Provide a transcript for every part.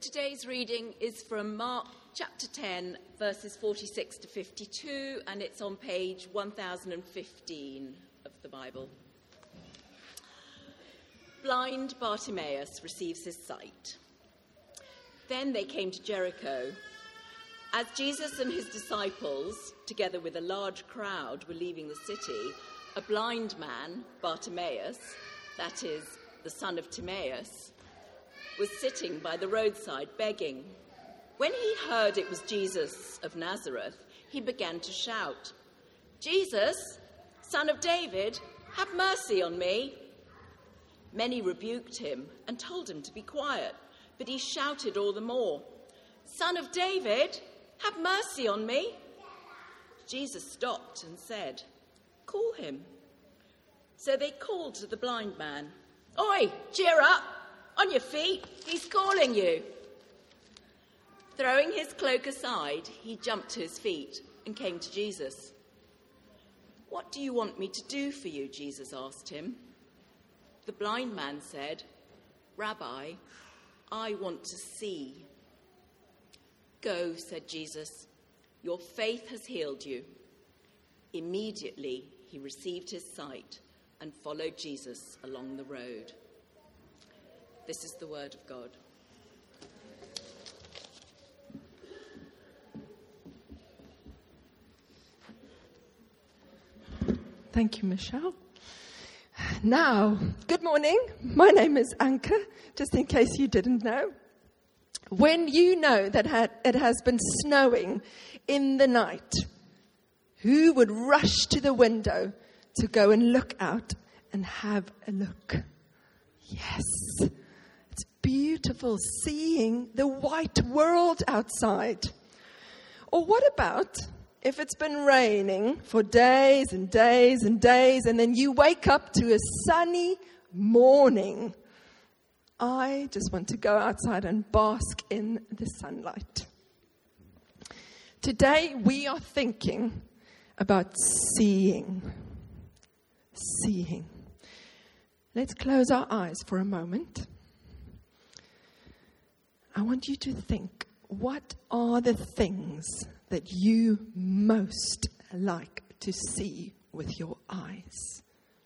Today's reading is from Mark chapter 10, verses 46 to 52, and it's on page 1015 of the Bible. Blind Bartimaeus receives his sight. Then they came to Jericho. As Jesus and his disciples, together with a large crowd, were leaving the city, a blind man, Bartimaeus, that is, the son of Timaeus, was sitting by the roadside begging. When he heard it was Jesus of Nazareth, he began to shout, "Jesus, son of David, have mercy on me." Many rebuked him and told him to be quiet, but he shouted all the more, "Son of David, have mercy on me." Jesus stopped and said, "Call him." So they called to the blind man, "Oi, cheer up! On your feet, he's calling you." Throwing his cloak aside, he jumped to his feet and came to Jesus. "What do you want me to do for you?" Jesus asked him. The blind man said, "Rabbi, I want to see." "Go," said Jesus, "your faith has healed you." Immediately he received his sight and followed Jesus along the road. This is the word of God. Thank you, Michelle. Now, good morning. My name is Anke, just in case you didn't know. When you know that it has been snowing in the night, who would rush to the window to go and look out and have a look? Yes. It's beautiful seeing the white world outside. Or what about if it's been raining for days and days and days, and then you wake up to a sunny morning? I just want to go outside and bask in the sunlight. Today we are thinking about seeing. Seeing. Let's close our eyes for a moment. I want you to think, what are the things that you most like to see with your eyes?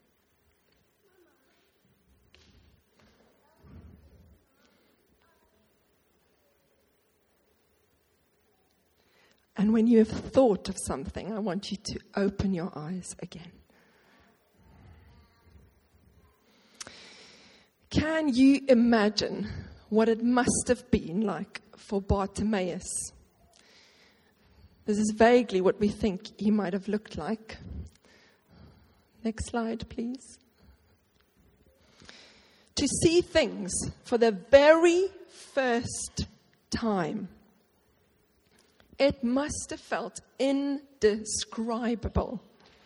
And when you have thought of something, I want you to open your eyes again. Can you imagine what it must have been like for Bartimaeus? This is vaguely what we think he might have looked like. Next slide, please. To see things for the very first time. It must have felt indescribable.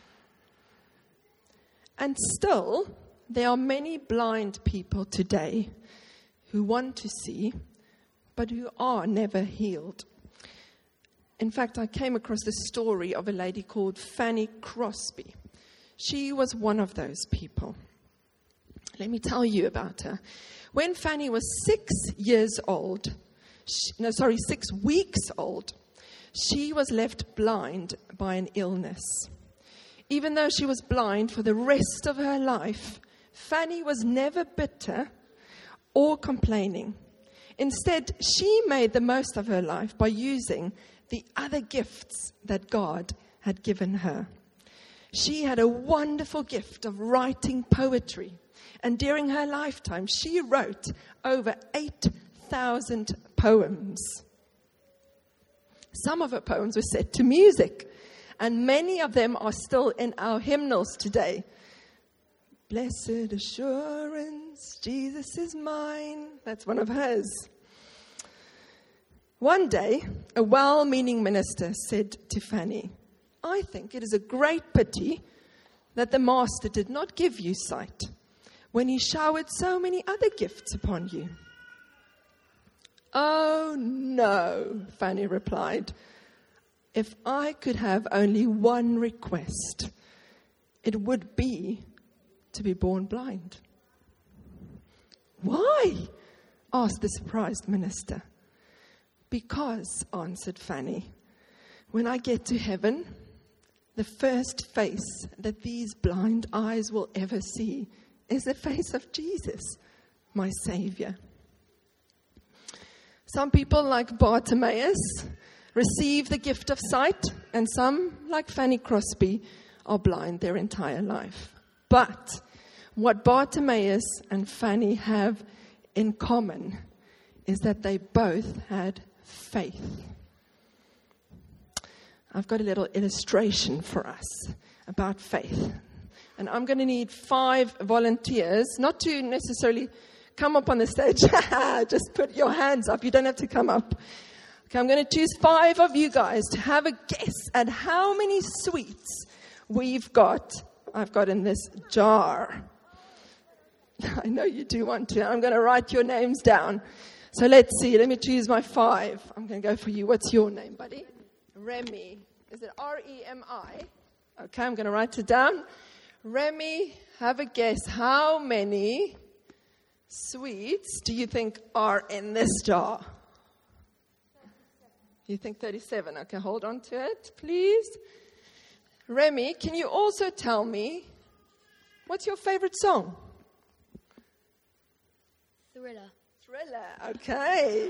And still, there are many blind people today who want to see, but who are never healed. In fact, I came across the story of a lady called Fanny Crosby. She was one of those people. Let me tell you about her. When Fanny was 6 weeks old, she was left blind by an illness. Even though she was blind for the rest of her life, Fanny was never bitter or complaining. Instead, she made the most of her life by using the other gifts that God had given her. She had a wonderful gift of writing poetry, and during her lifetime, she wrote over 8,000 poems. Some of her poems were set to music, and many of them are still in our hymnals today. Blessed assurance, Jesus is mine. That's one of hers. One day, a well-meaning minister said to Fanny, "I think it is a great pity that the Master did not give you sight when he showered so many other gifts upon you." "Oh, no," Fanny replied. "If I could have only one request, it would be to be born blind." "Why?" asked the surprised minister. Because, answered Fanny, when I get to heaven, the first face that these blind eyes will ever see is the face of Jesus, my Savior. Some people, like Bartimaeus, receive the gift of sight, and some, like Fanny Crosby, are blind their entire life. But what Bartimaeus and Fanny have in common is that they both had faith. I've got a little illustration for us about faith. And I'm going to need 5 volunteers, not to necessarily come up on the stage. Just put your hands up. You don't have to come up. Okay, I'm going to choose 5 of you guys to have a guess at how many sweets I've got in this jar. I know you do want to. I'm going to write your names down. So let's see. Let me choose my 5. I'm going to go for you. What's your name, buddy? Remy. Is it R-E-M-I? Okay, I'm going to write it down. Remy, have a guess. How many sweets do you think are in this jar? You think 37. Okay, hold on to it, please. Remy, can you also tell me, what's your favorite song? Thriller. Thriller, okay.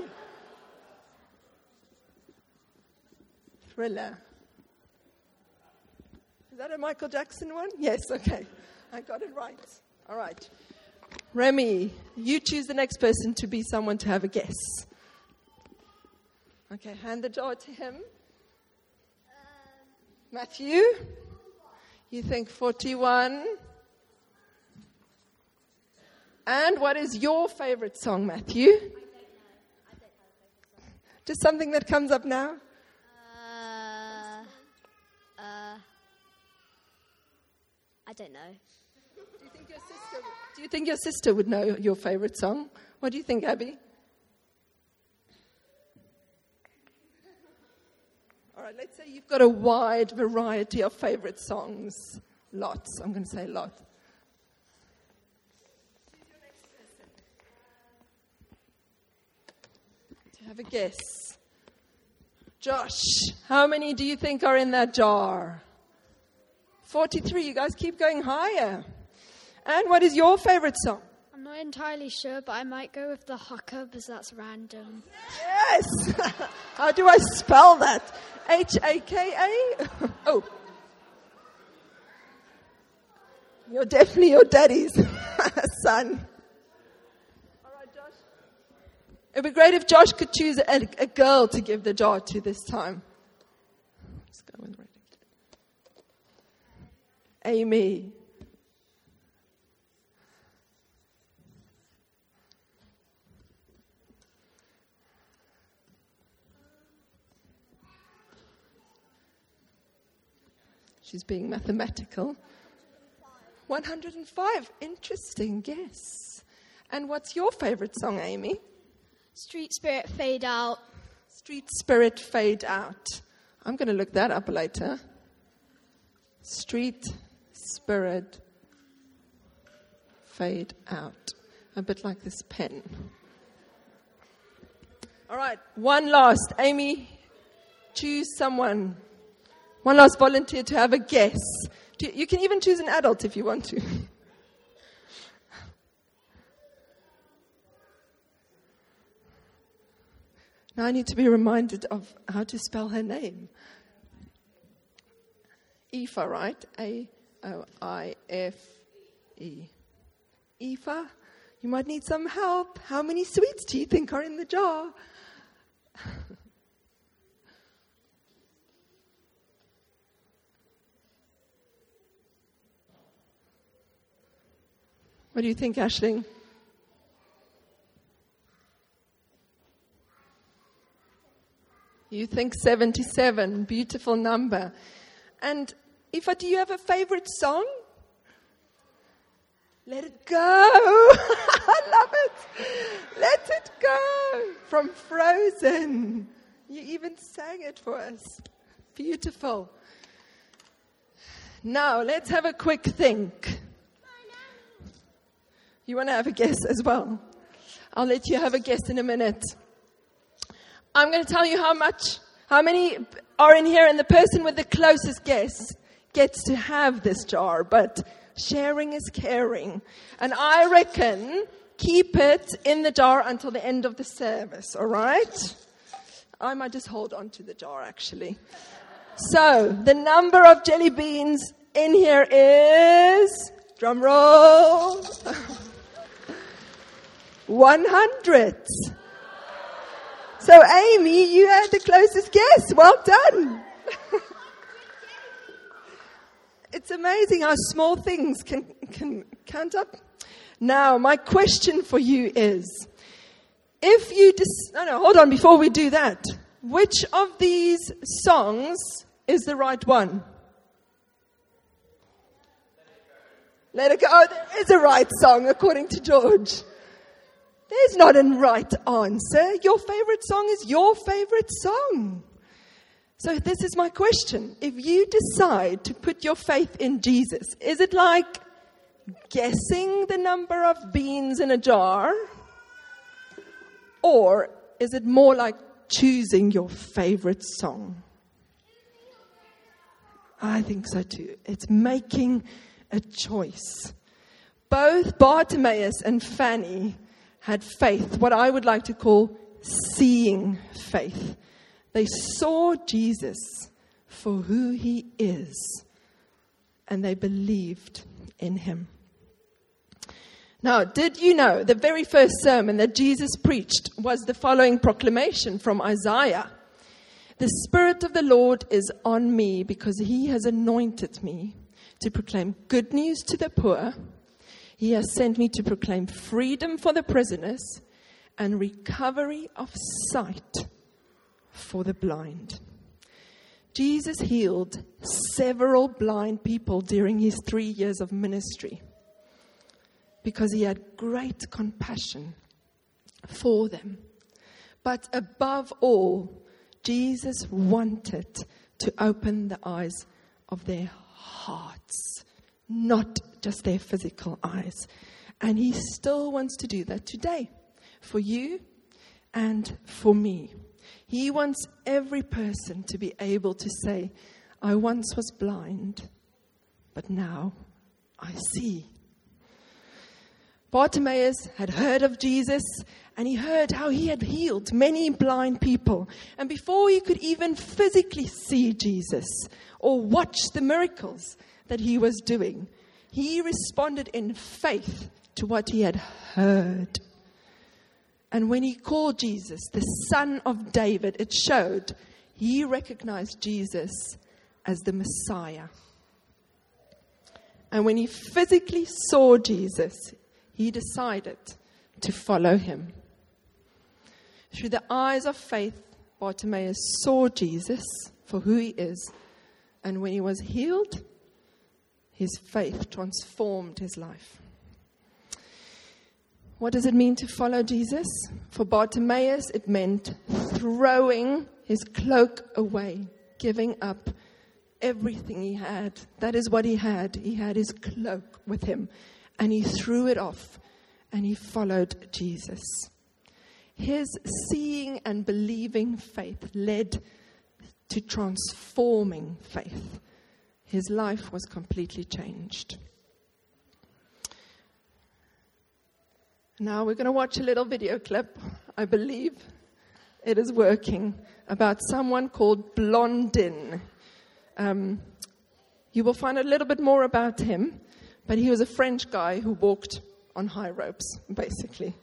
Thriller. Is that a Michael Jackson one? Yes, okay. I got it right. All right. Remy, you choose the next person to be someone to have a guess. Okay, hand the jar to him. Matthew, you think 41. And what is your favorite song, Matthew? I don't know a favorite song. Just something that comes up now? I don't know. Do you think your sister would know your favorite song? What do you think, Abby? All right, let's say you've got a wide variety of favorite songs. Lots. I'm going to say lots. To have a guess. Josh, how many do you think are in that jar? 43. You guys keep going higher. And what is your favorite song? I'm not entirely sure, but I might go with the Haka because that's random. Yes! How do I spell that? H-A-K-A? Oh. You're definitely your daddy's son. All right, Josh. It would be great if Josh could choose a girl to give the jar to this time. Let's go with Ray. Amy. She's being mathematical. 105. Interesting guess. And what's your favorite song, Amy? Street Spirit, Fade Out. Street Spirit, Fade Out. I'm going to look that up later. Street Spirit, Fade Out. A bit like this pen. All right, one last. Amy, choose someone. One last volunteer to have a guess. You can even choose an adult if you want to. Now I need to be reminded of how to spell her name. Aoife, right? A-O-I-F-E. Aoife, you might need some help. How many sweets do you think are in the jar? What do you think, Aisling? You think 77. Beautiful number. And Aoife, do you have a favorite song? Let it go. I love it. Let it go. From Frozen. You even sang it for us. Beautiful. Now, let's have a quick think. You want to have a guess as well? I'll let you have a guess in a minute. I'm going to tell you how many are in here, and the person with the closest guess gets to have this jar. But sharing is caring. And I reckon keep it in the jar until the end of the service, all right? I might just hold on to the jar, actually. So, the number of jelly beans in here is, drum roll, 100. So, Amy, you had the closest guess. Well done. It's amazing how small things can count up. Now, my question for you is, if you hold on, before we do that, which of these songs is the right one? Let It Go. Oh, there is a right song, according to George. There's not a right answer. Your favorite song is your favorite song. So this is my question. If you decide to put your faith in Jesus, is it like guessing the number of beans in a jar? Or is it more like choosing your favorite song? I think so too. It's making a choice. Both Bartimaeus and Fanny had faith, what I would like to call seeing faith. They saw Jesus for who he is, and they believed in him. Now, did you know the very first sermon that Jesus preached was the following proclamation from Isaiah? The Spirit of the Lord is on me because he has anointed me to proclaim good news to the poor. He has sent me to proclaim freedom for the prisoners and recovery of sight for the blind. Jesus healed several blind people during his 3 years of ministry because he had great compassion for them. But above all, Jesus wanted to open the eyes of their hearts, not just their physical eyes. And he still wants to do that today, for you and for me. He wants every person to be able to say, I once was blind, but now I see. Bartimaeus had heard of Jesus, and he heard how he had healed many blind people. And before he could even physically see Jesus or watch the miracles that he was doing, he responded in faith to what he had heard. And when he called Jesus the Son of David, it showed he recognized Jesus as the Messiah. And when he physically saw Jesus, he decided to follow him. Through the eyes of faith, Bartimaeus saw Jesus for who he is. And when he was healed, his faith transformed his life. What does it mean to follow Jesus? For Bartimaeus, it meant throwing his cloak away, giving up everything he had. That is what he had. He had his cloak with him, and he threw it off, and he followed Jesus. His seeing and believing faith led to transforming faith. His life was completely changed. Now we're going to watch a little video clip. I believe it is working, about someone called Blondin. You will find a little bit more about him, but he was a French guy who walked on high ropes, basically.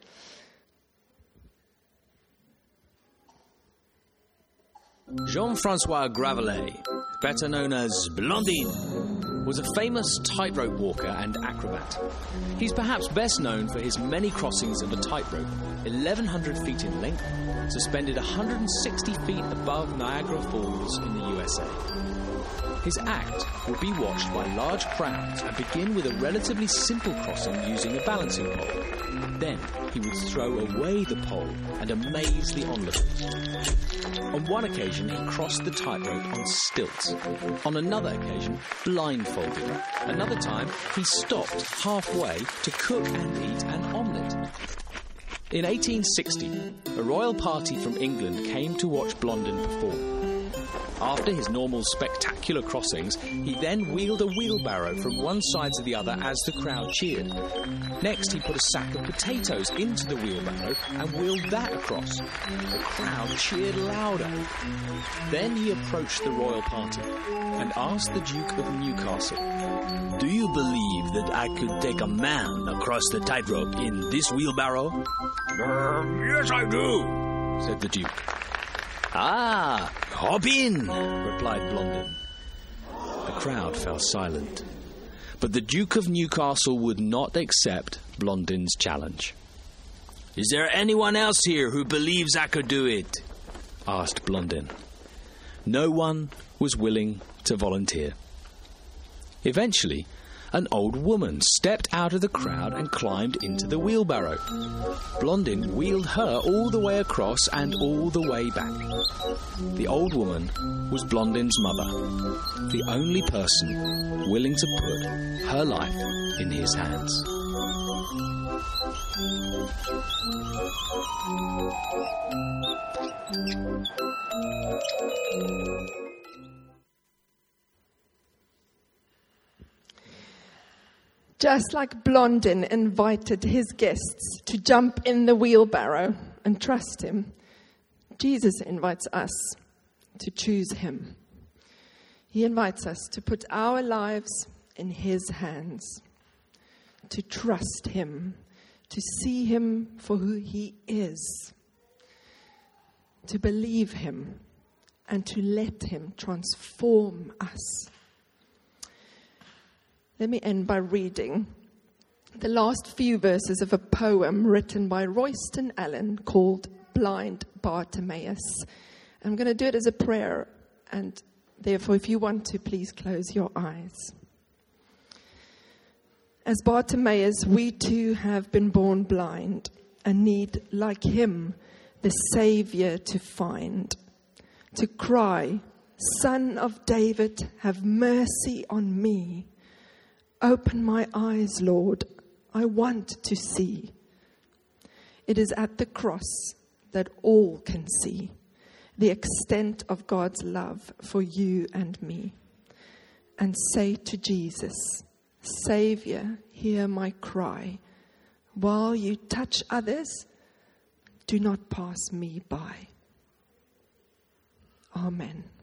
Jean-Francois Gravelet, better known as Blondin, was a famous tightrope walker and acrobat. He's perhaps best known for his many crossings of a tightrope, 1,100 feet in length, suspended 160 feet above Niagara Falls in the USA. His act would be watched by large crowds and begin with a relatively simple crossing using a balancing pole. Then he would throw away the pole and amaze the onlookers. On one occasion, he crossed the tightrope on stilts. On another occasion, blindfolded. Another time, he stopped halfway to cook and eat an omelette. In 1860, a royal party from England came to watch Blondin perform. After his normal spectacular crossings, he then wheeled a wheelbarrow from one side to the other as the crowd cheered. Next, he put a sack of potatoes into the wheelbarrow and wheeled that across. The crowd cheered louder. Then he approached the royal party and asked the Duke of Newcastle, "Do you believe that I could take a man across the tightrope in this wheelbarrow?" "Yes, I do," said the Duke. "Ah, hop in," replied Blondin. The crowd fell silent, but the Duke of Newcastle would not accept Blondin's challenge. "Is there anyone else here who believes I could do it?" asked Blondin. No one was willing to volunteer. Eventually, an old woman stepped out of the crowd and climbed into the wheelbarrow. Blondin wheeled her all the way across and all the way back. The old woman was Blondin's mother, the only person willing to put her life in his hands. Just like Blondin invited his guests to jump in the wheelbarrow and trust him, Jesus invites us to choose him. He invites us to put our lives in his hands, to trust him, to see him for who he is, to believe him, and to let him transform us. Let me end by reading the last few verses of a poem written by Royston Allen called Blind Bartimaeus. I'm going to do it as a prayer, and therefore, if you want to, please close your eyes. As Bartimaeus, we too have been born blind and need, like him, the Savior to find, to cry, "Son of David, have mercy on me. Open my eyes, Lord, I want to see." It is at the cross that all can see the extent of God's love for you and me. And say to Jesus, "Savior, hear my cry. While you touch others, do not pass me by." Amen.